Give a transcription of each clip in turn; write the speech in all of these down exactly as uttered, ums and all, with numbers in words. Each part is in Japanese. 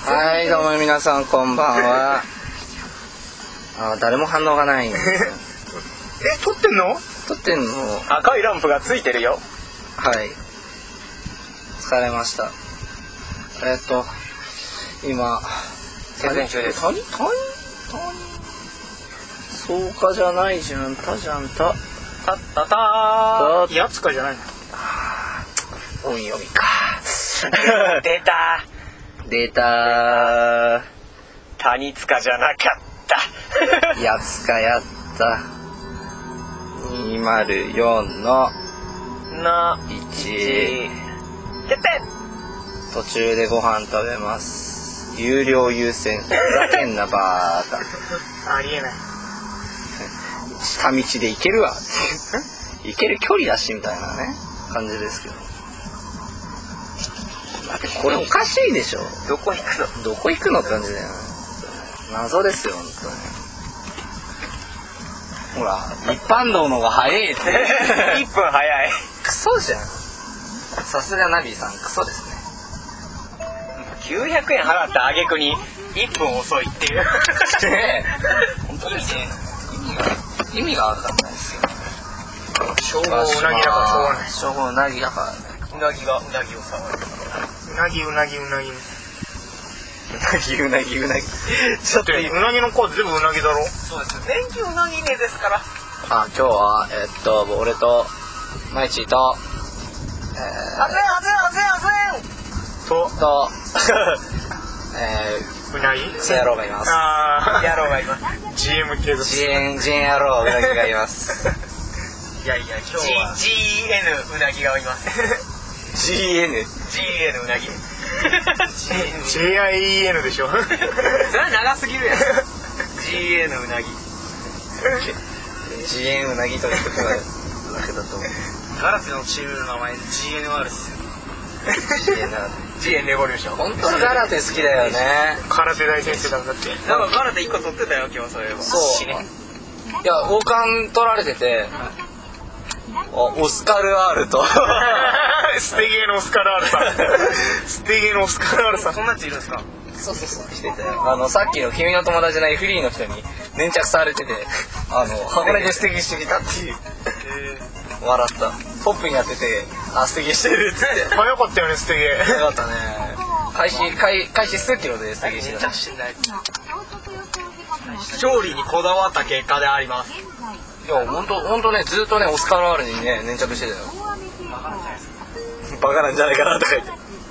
はいどうも皆さんこんばんは。あ誰も反応がないんですえ撮ってんの？ 撮ってんの。 赤いランプがついてるよ。 はい疲れました。えっと今宣伝中です。 谷谷谷そうかじゃないじゃんたじゃんたたったたーやつかじゃないの。 音読みか出た出た谷塚じゃなかったやつかやったにひゃくよんののいち決定。 途中でご飯食べます。有料優先ふざけんなバーカありえない。 下道で行けるわって行ける距離だしみたいなね感じですけど、だってこれおかしいでしょ。 どこ行くの？ どこ行くのって感じだよね。謎ですよ本当に。ほら一般道の方が早いっていっぷん早い。 クソじゃん。さすがナビさんクソですね。 きゅうひゃくえん払った挙句にいっぷん遅いっていう本当ですね。意味が分かんないですよ。 称号うなぎだからしょうがない。 称号うなぎだからね。 うなぎがうなぎを触る。うなぎうなぎうなぎ。うなぎうなぎうなぎちょっとうなぎのコード全部うなぎだろ。そうですよ。全球うなぎねですから。 あ今日はえっと俺とマイチーとえあぜんあぜんあぜんあぜんとー、とえうなぎー、クソ野郎がいます。 あー野郎がいます。 ジーエム 系です。 ジエンジエン野郎うなぎがいますいやいや今日は ジーエヌ うなぎがいます。 ジーエヌジーエヌ うなぎジェイアイイーエヌ でしょそれは長すぎるやん。 ジーエヌ うなぎジエンうなぎということだけだと思う。 ガラスのチームの名前 ジーエヌアール ですよ。 ジーエヌジーエヌ レボリューション。 本当にガラテ好きだよね。 空手大先生なんだって。なんかガラテいっこ取ってたよ今日。そういえばそういや王冠取られててオスカル R とステゲーのオスカル R さんステゲーのオスカル R さん。そんなやついるんですか？ そうそうそう来てて、あのさっきの君の友達の エフリーの人に粘着されてて、あの箱根で素敵してきたっていう。笑った。ポップにやってて、あ素敵してるっつって早かったよねステゲー。 よかったね。開始開開始数キロで素敵してた。 勝利にこだわった結果であります。 いや本当本当ねずっとねオスカル R にね粘着してたよ。バカなんじゃないかなとか言って。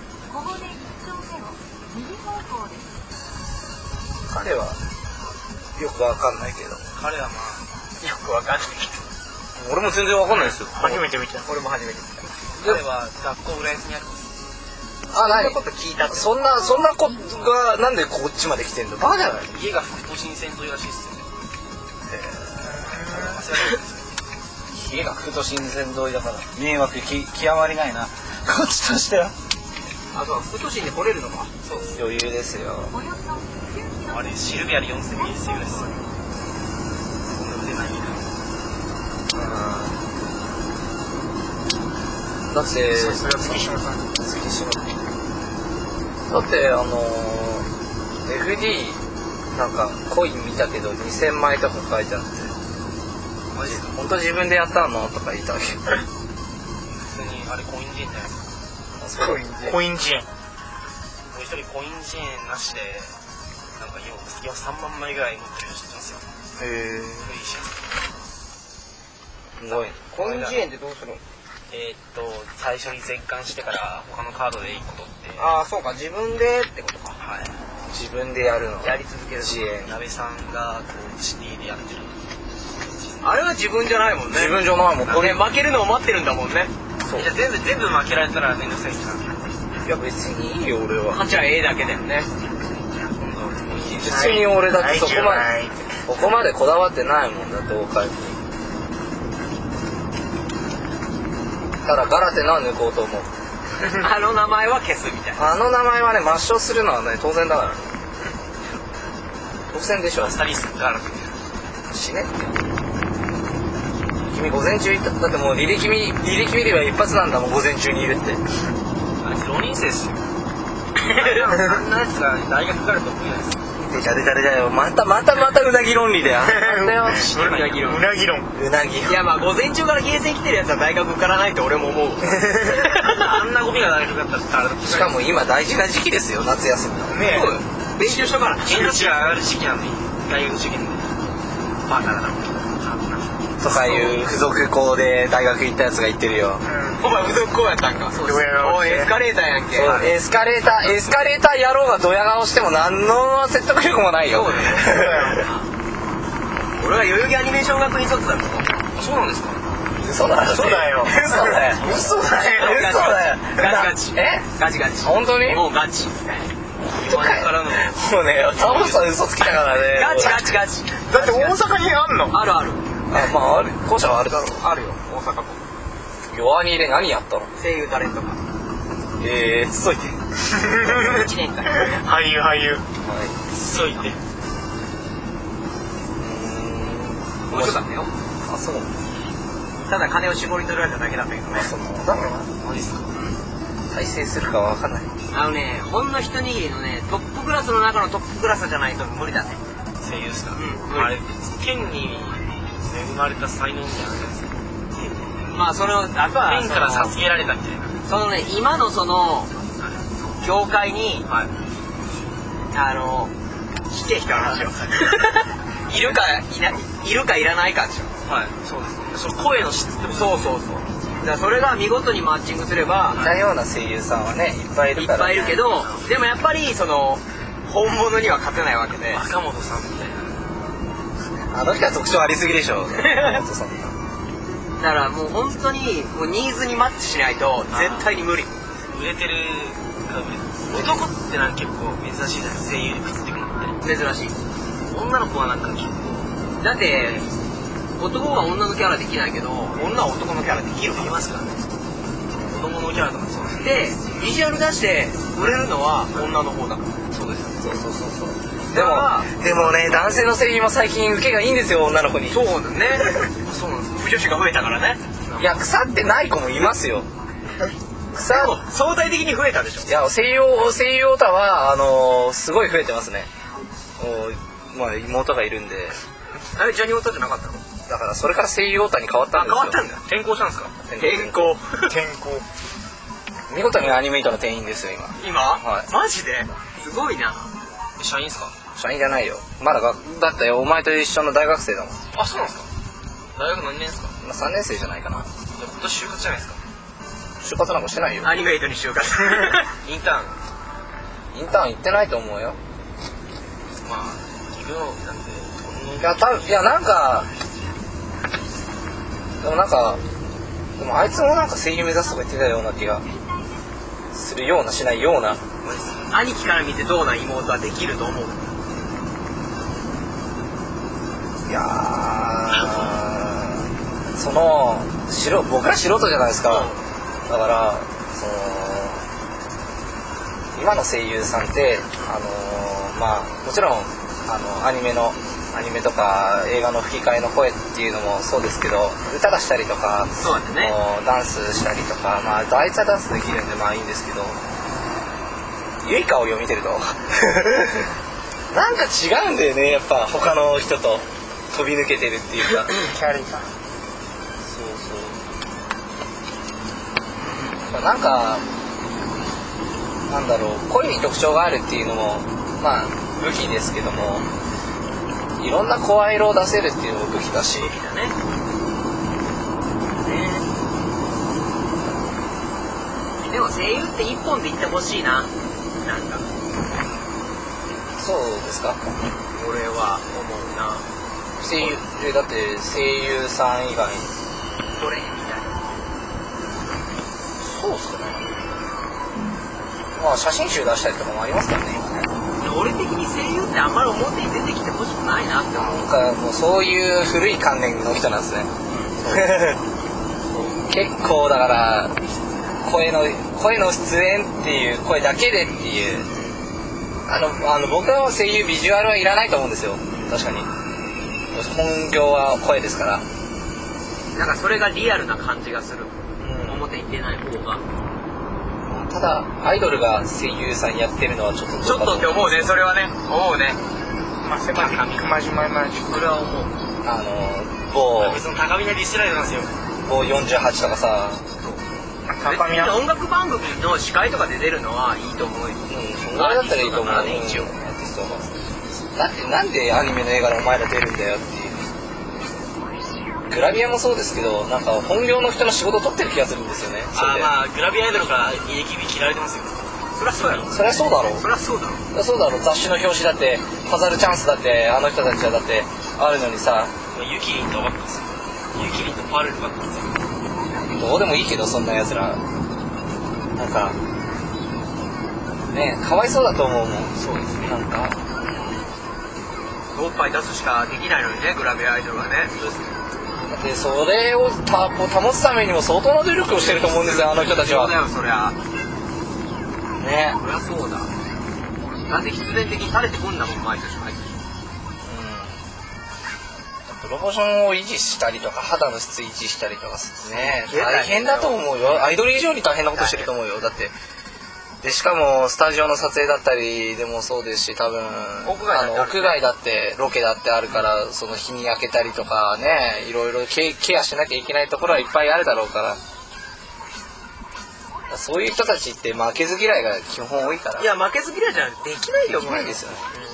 彼はよくわかんないけど。 彼はまあよくわかんないけど。 俺も全然わかんないですよ。 初めて見た。俺も初めて見た。彼は学校浦安にある。 あ、何？ そんなこと聞いたって。 そんなそんな子がなんでこっちまで来てんの？バカじゃない？ 家が副都心線沿いらしいっすよね。 家が副都心線沿いだから迷惑き極まりないなこっちとしては。 あ、そう副都心で来れるのか。そうです。 余裕ですよ。 あれシルビアでよんせんミリセグです。そんな腕ないか。 だってさすが月島さん。 月島だってあのー、エフディー なんかコイン見たけどにせんまいとか書いてあって、マジ本当自分でやったのとか言ったわけ。 普通にあれコインジェンじゃないですか。 コインジェン。 コインジェン。もう一人コインジェンなしでなんかよよさんまんまいぐらい持ってる人知ってますよ。 へえ。 すごい。 コインジェンってどうするの？えー、っと最初に全巻してから他のカードでいっこ取って。ああそうか自分でってことか。はい。 自分でやるの。 やり続ける。 自演。 鍋さんがこうシティでやってる。あれは自分じゃないもんね。 自分じゃないもん。 これ負けるのを待ってるんだもんね。そう。じゃあ全部全部負けられたらめんどくさいっすか。 いや別にいいよ俺は。 勝ちは A だけだよね。 別に俺だってそこまでここまでこだわってないもんだって大会に。ただガラテナは抜こうと思う。 あの名前は消すみたいな。 あの名前はね抹消するのはね当然だからね。当然でしょ。 スタリスガラテ死ねって。君午前中行った。だってもう履歴見履歴見れば一発なんだもん午前中にいるって。 あれ浪人生っすよ。 あんなやつが大学から得意なんですよ。 デジャデジャデジャよ。またまたまたうなぎ論理だよ。 うなぎ論。 うなぎ論。 うなぎ。 いやまあ午前中からゲーセン来てるやつは大学受からないって俺も思う。あんなゴミが大学だったらしかも今大事な時期ですよ、夏休み。 ねえ。勉強しとから。 命が上がる時期なんで大学受験でバカだなとかいう付属校で大学行ったやつが言ってるよ。 お前付属校やったんか。そうです。おいエスカレーターやんけ。 エスカレーターエスカレーター野郎がドヤ顔しても何の説得力もないよ。 俺は代々木アニメーション学院卒だろ。 そうなんですか。 嘘だよ。 嘘だよ。 嘘だよ。嘘だよ。嘘だよ。 ガチガチ。 え？ ガチガチ。 本当に？ もうガチ。 今からのもうね、タモさん嘘つきだからね。 ガチガチガチ。 だって大阪にあんの？ あるある。 あ、まあある。校舎はあるだろう。 あるよ。大阪校。 弱アニで何やったの？ 声優タレントが。 えー、つといて。 一年間。 俳優俳優。 そう言って面白かったよ。 あ、そう。 ただ金を絞り取られただけだったけどね。 そうだろうな。 マジっすか。 再生するかは分かんない。 あのね、ほんの一握りのね、トップクラスの中のトップクラスじゃないと無理だね。 声優っすか。 うんあれ天に恵まれた才能みたいなやつですか。 まあその、あとは天から授けられたみたいな。 そのね、今のその、業界に、 はい。 あの、来て人の話よ。いるかいない、いるかいらないかでしょ。 はい。そうですね。その声の質ってこと。 そうそうそう。だからそれが見事にマッチングすれば、 似たような声優さんはね、いっぱいいるいっから、ね。 ぱいいるけど、でもやっぱりその、本物には勝てないわけで。 若本さんみたいな。 あの人は特徴ありすぎでしょ。本当そんな。 だからもう本当にもうニーズにマッチしないと絶対に無理。 売れてる男ってなんか結構珍しいじゃないですか。声優で食ってくるのって珍しい。 女の子はなんか結構だって男が女のキャラできないけど女は男のキャラできるできますからね。子供のキャラとかそうですね。 でビジュアル出して売れるのは女の方だから。 そうですよ。 そうそうそうそう。 でもでもね、男性の声優も最近受けがいいんですよ、女の子に。 そうだね。 そうなんですか。 不女子が増えたからね。 いや、腐ってない子もいますよ。腐でも相対的に増えたでしょ。 いや、声優声優オタはあのー、すごい増えてますね。おまあ妹がいるんで、 あれジャニオタじゃなかったの？ だからそれから声優オタに変わったんですよ。 変わったんだ。 転校したんですか。 転校。 転校。 見事にアニメイトの店員ですよ今。 今？ はいマジで？すごいな。 社員ですか。 社員じゃないよ。まだがだってお前と一緒の大学生だもん。 あ、そうなんですか。大学何年ですか。 今さんねん生じゃないかな。 じゃあ今年就活じゃないですか。 就活なんかしてないよ。 アニメイトに就活。 インターン。 インターン行ってないと思うよ。 まあ行くのなんてこいや、たいやなんかでもなんかでもあいつもなんか声優目指すとか言ってたような気がするようなしないような。 兄貴から見てどうな妹はできると思う。 いやーその素僕ら素人じゃないですか。だからその今の声優さんってあのー、まあもちろんあのアニメのアニメとか映画の吹き替えの声っていうのもそうですけど、歌出したりとか、 そうだね、 ダンスしたりとか、まああいつはダンスできるんでまあいいんですけど、ゆいかおりを見てるとなんか違うんだよね、やっぱ他の人と飛び抜けてるっていうかキャリーか。 なんかなんだろう、声に特徴があるっていうのもまあ武器ですけども、いろんな声色を出せるっていうのも武器だし、 だね。ね。でも声優って一本で言ってほしいな。なんかそうですか。 俺は思うな。 声優えだって声優さん以外どれみたいな。 そうっすね。まあ写真集出したりとかもありますからね今ね。 俺的に声優ってあんまり表に出てきてほしくないなって思う。 なんかもうそういう古い観念の人なんですね。結構だから声の声の出演っていう声だけでっていうあのあの僕は声優ビジュアルはいらないと思うんですよ。確かに本業は声ですから。 なんかそれがリアルな感じがする。うん、表に出ない方が。 ただアイドルが声優さんやってるのはちょっとちょっとって思うね。それはね思うね。 まあ、せまじ熊島マジそれは思う。 あの某別の高みなディスライドなんですよ。 某よんじゅうはちとかさ、 高宮音楽番組の司会とかで出るのはいいと思うよ。 うんそんぐらいだったらいいと思う。 アーティストだからね一応。 うんアーティストはなんでなんでアニメの映画でお前ら出るんだよっていう。グラビアもそうですけど、なんか本業の人の仕事取ってる気がするんですよね。それであーまあグラビアアイドルから エーケービー 嫌われてますよ。 そりゃそうやろ。 そりゃそうだろう。 そりゃそうだろ。 そうだろう。雑誌の表紙だって飾るチャンスだってあの人たちはだってあるのにさ、 ユキリンとばっかですよ。ユキリンとパルルばっかですよ。 どうでもいいけどそんな奴らなんかねかわいそうだと思うもん。 そうですね。 なんかおっぱい出すしかできないのにね、グラビアアイドルはね。 でそれをた保つためにも相当な努力をしてると思うんですよあの人たちはそうだよ、そりゃ。 ね。 そりゃそうだ。だって必然的に垂れてくんだもん、毎年毎年。 プロポーションを維持したりとか肌の質維持したりとかね大変だと思うよ。アイドル以上に大変なことしてると思うよ。だってでしかもスタジオの撮影だったりでもそうですし、多分屋外だってあるあの屋外だってロケだってあるから、その日に焼けたりとかね、いろいろケケアしなきゃいけないところはいっぱいあるだろうから、そういう人たちって負けず嫌いが基本多いから。 いや、負けず嫌いじゃできないよ、 できないですよね。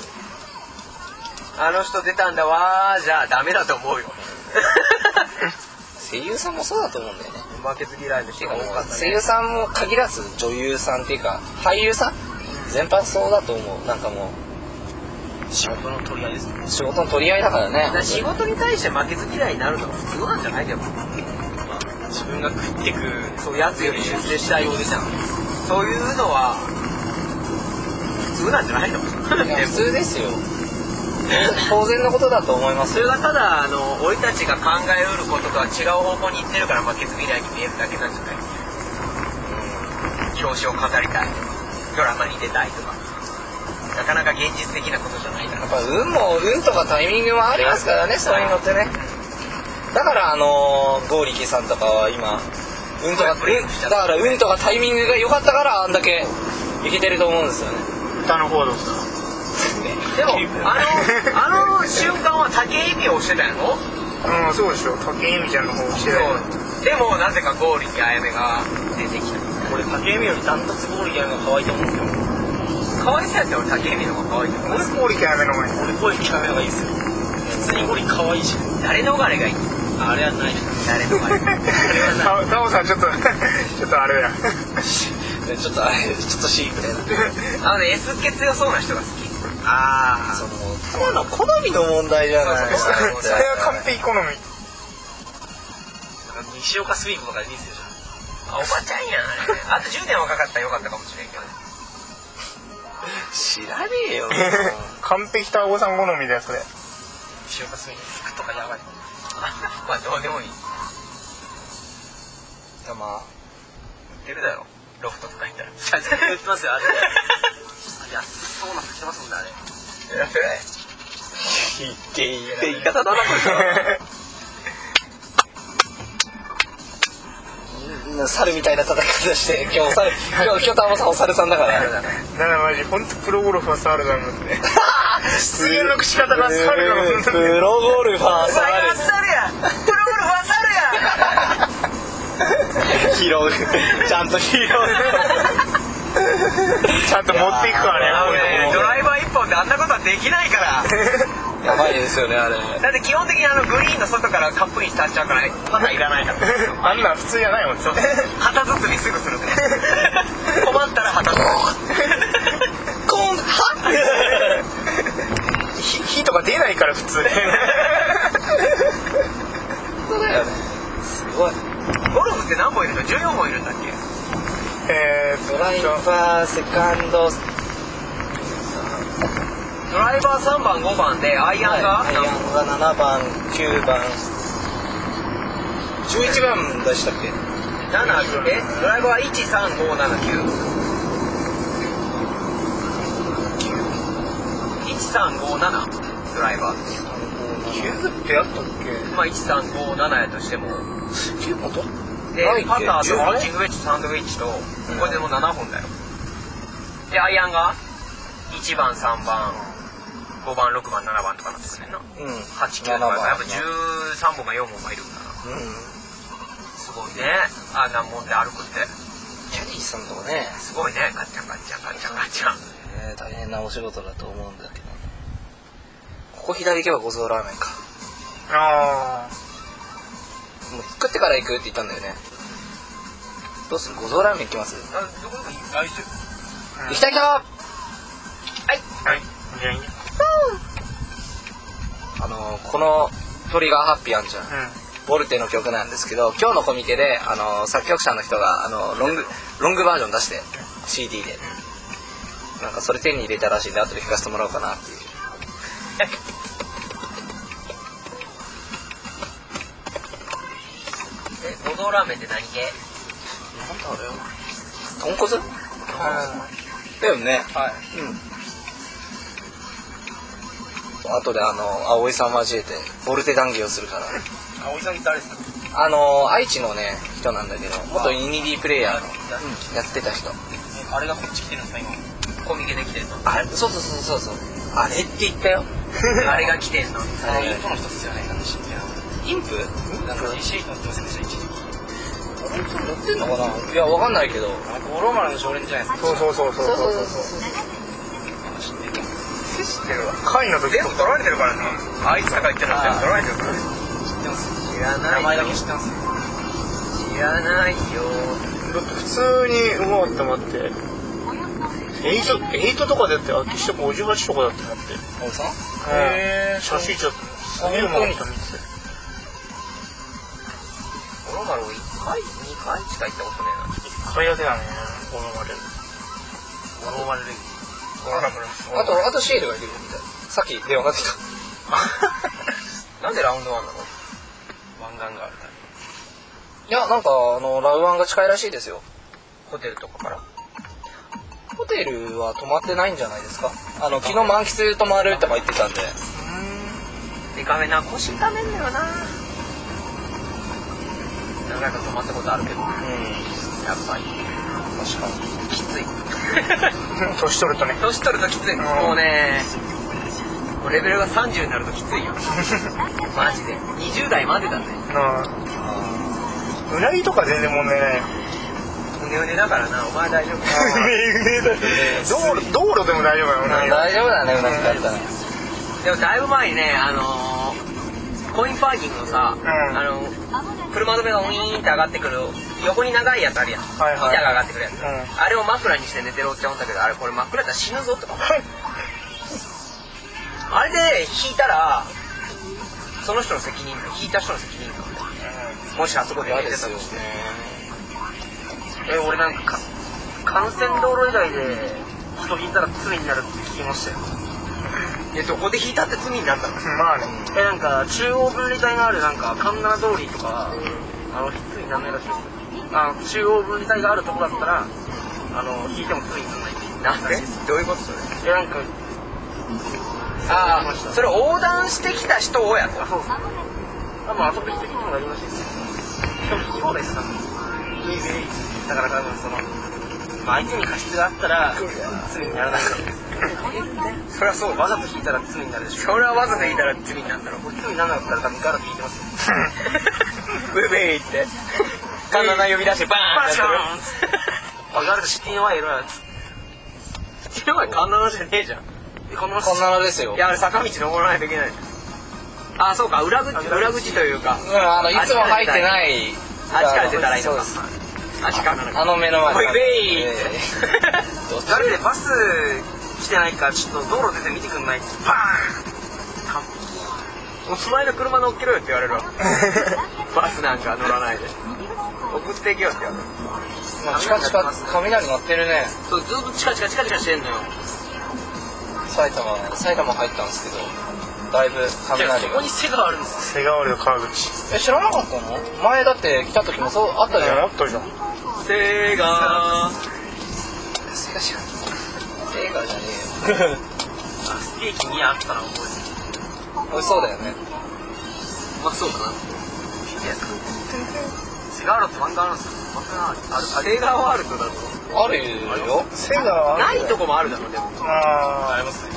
あの人出たんだわーじゃあダメだと思うよ。 声優さんもそうだと思うんだよね。 負けず嫌いの人が多かったね。 声優さんも限らず女優さんっていうか俳優さん全般そうだと思う。なんかもう仕事の取り合いですね。 仕事の取り合いだからね。 だから仕事に対して負けず嫌いになるのは普通なんじゃないでも。 まあ自分が食ってくそう、やつより出世したいようでじゃん。そういうのは普通なんじゃないの？ いや普通ですよ。当然のことだと思いますよ。 それがただあの俺たちが考えうることとは違う方向に行ってるから負けず嫌いに見えるだけなんじゃない？表紙を飾りたいとかドラマに出たいとか、なかなか現実的なことじゃないから。 やっぱ運も運とかタイミングもありますからね、そういうのってね。だからあの剛力さんとかは今運とかブレイクしただから運とかタイミングが良かったからあんだけいけてると思うんですよね。 歌の方どうしたでもあのあの瞬間は武井美をしてたやろ？ うんそうでしょ。武井美ちゃんの方してない。 そうでもなぜか剛力あやめが出てきた。 俺武井美よりダントツゴールギャルが可愛いと思うんですよ。 可愛さやったら武井美の方が可愛いと思う。 俺ゴーリキャメの前に。 俺ゴールギャルがいいですよ。普通にゴール可愛いし。 誰逃れがいい？ あれはない。 誰逃れ？あれはない。 タオさんちょっとちょっとあれや。 ちょっとあれちょっとシークレな。 あのね S 系強そうな人が好き。ああ。 そのただの好みの問題じゃないですか。 それは完璧好み。 西岡スイープとかで見てるじゃん。 あ、おばちゃんやん。あとじゅうねん若かったらよかったかもしれんけどね。 知らねえよ。 完璧タオさん好みだよそれ。 西岡スイープ服とかやばい。 まあどうでもいい。 いやまあ売ってるだろ。ロフトとか行ったら。 売ってますよあれ。いやそうなってきてますもんねあれ。 やってない。 言って言って言い方だなこれ。猿みたいな戦い方して今日猿今日今日タモさんお猿さんだから。 だからマジ本当プロゴルファー猿だもんね。出現の仕方が猿だもんね。 プロゴルファー猿。 猿や。プロゴルファー猿や。 拾うちゃんと拾う。 ちゃんと持っていくからね。 ねドライバー一本であんなことはできないから。 やばいですよねあれ。 だって基本的にあのグリーンの外からカップイン立っちゃうから旗いらないから。 あんなん普通じゃないもん。 そう旗包みすぐするから。困ったら旗包み。 コンは火火とか出ないから普通。 そうだよね。すごい。 ゴルフって何本いるの？じゅうよんほんいるんだっけ？ えー、 ドライバーセカンドドライバーさんばんごばんでアイアンが、 はい、アイアンがななばんきゅうばんじゅういちばんでしたっけ？ ななえドライバーはいちさんごななきゅういちさんごななドライバーきゅうってやったっけ？ まあいちさんごななやとしてもきゅうばんとでないっけパターとじゅうピッチングウェッジとサンドウェッジとこれでもうななほんだよ。でアイアンがいちばんさんばんごばんろくばんななばんとかなってくるねんな。 うんはちきゅうとかやっぱじゅうさんぼんがよんぼんがいるんだな。 うんすごいね、あんなもんで歩くってキャディーさんとかね、 すごいね。ガッチャンガッチャンガッチャンガッチャン。 えー、大変なお仕事だと思うんだけど、ここ左行けば五臓ラーメンか。 あもう作ってから行くって言ったんだよね。どうする？五臓ラーメン行きます？ あどこでもいい。あ一緒。 行きたい人？ あはいじゃあいいね。 あのー、このトリガーハッピーあんじゃん、 うんボルテの曲なんですけど、今日のコミケで、あのー、作曲者の人が、あのー、ロングロングバージョン出して シーディー でなんかそれ手に入れたらしいんで、後で弾かせてもらおうかなっていう。 え五臓ラーメンって何系？ なんだあれよ、豚骨だよね。 はい。 うん、後であの葵さん交えてボルテ談義をするから。 葵さんって誰ですか？ あの愛知のね人なんだけど、元イニディプレイヤーの、うん、やってた人。 あれがこっち来てるんですか今？コミケで来てるの？ あれ、そうそうそうそうそう、あれって言ったよ。 あれが来てんの？ あれインプの人ですよね。 インプ？なんかジーシー 乗ってませんでした一時期。 乗ってんのかな。いやわかんないけど。 五郎丸の常連じゃないですか。 そうそうそうそうそうそう知ってる。知ってるわ。 貝の時全部取られてるからね。あいつらが言ってるの全部取られてるからね。知ってます。知らない。名前だけ知ってます。知らないよ。 だって普通にうまって思ってエイト、エイトとかだってあっちしてごじゅうはちとかだってなって葵さん？ へえ写真ちょっとすげえうまかった見てて五郎丸をいっかいにかいしか行ったことねえな。 一回だけだねこのまで五郎丸であとあとシールがいるみたい。さっき電話が出てきた。 なんでラウンドワンなの？湾岸があるから。 いやなんかあのラウワンが近いらしいですよ。 ホテルとかから。 ホテルは泊まってないんじゃないですか。あの昨日満喫泊まるとか言ってたんで。 デカめな腰痛めんだよな。何回か泊まったことあるけど、 うん、 やっぱり確かにきつい。 年取るとね年取るときつい。もうねもうレベルがさんじゅうになるときついよ。マジでにじゅう代までだぜ。 うなぎとか全然問題ないよ。 うねうねだからな。お前大丈夫？ うねうねだ道路道路でも大丈夫だようなぎは。 大丈夫だね、うなぎだったら。 でもだいぶ前にね、あのー、コインパーキングのさ、 うん、 あの車止めがウィーンって上がってくる横に長いやつあるやん、 はいはい、 板が上がってくるやつ、 うん、 あれを枕にして寝てるおっちゃんおったけど、あれこれ枕やったら死ぬぞとかあれで引いたらその人の責任だ、引いた人の責任だ、うん、もしあそこで寝てたとしてえ俺なんか幹線道路以外で人引いたら罪になるって聞きましたよ。えどこで引いたって罪になったの？ まあね。 えなんか中央分離帯があるなんか神奈通りとか、あの罪にならないらしいです。あの中央分離帯があるとこだったらあの引いても罪にならないって言ったらしいです。どういうことそれ？えなんかああそれ横断してきた人をやった。そうそう。多分後引き的にもなりましたよ。そうですか。だから多分その、まあ、相手に過失があったら罪にならないからです。それはそう、わざと引いたら罪になるでしょ。それはわざと引いたら罪になるんだろう。これ罪にならなかったら多分ガラで引いてますよ。ブーベーってカンナナ呼び出してバーンってやってる。ガラでシティの前いろやつ。シティの前カンナナじゃねえじゃん。 カンナナですよ。 いやあれ坂道登らないといけない。あそうか、裏口裏口というか、 うん、あのいつも入ってないあっちから出たらいいのか。あっちからあの目の前で。おいベイって。誰でバス来てないかちょっと道路出て見てくんないって。バーン。完璧。お前の車乗っけろよって言われるわ。バスなんか乗らないで。送っていけよって言われる。 まあ、チカチカ雷鳴ってるね。 そうずっとチカチカチカチカしてんのよ。 埼玉埼玉入ったんですけど。だいぶ雷が。 そこに背があるんです背があるよ川口。 え知らなかったの？前だって来た時もそうあったじゃん。 あったじゃん。 背が背が知らない。映画じゃねえよ。 あステーキにあったら覚えてる。 美味しそうだよね。 まあそうだな。いや背セガールって漫画あるんですか？漫画あるあるセガワールドだとあるよ。 セガはないとこもあるだろうでも。 あありますね。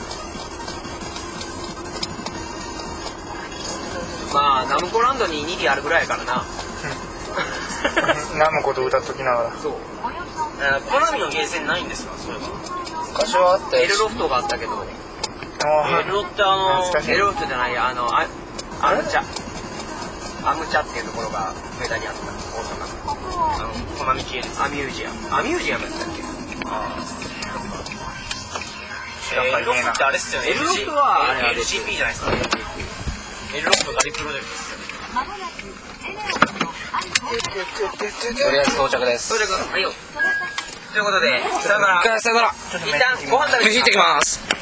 まあナムコランドににディあるぐらいやからな。 あナムコと歌っときながらそう。 えーコナミのゲーセンないんですか？そういえば。 昔はあったよ。 エルロフトがあったけど、 あエルロってあの懐かしいエルロフトじゃないあのあアムチャアムチャっていうところが上田にあった大阪のあのコナミ系です。 アミュージアムアミュージアムだったっけ？ エルロフってあれっすよね。 エルロフトはあれエルジーピー じゃないですか。エルロフトガリプロジェクトですよね。 とりあえず到着です。 それではいよということでさよならさよなら。 一旦ご飯食べに飯行ってきます。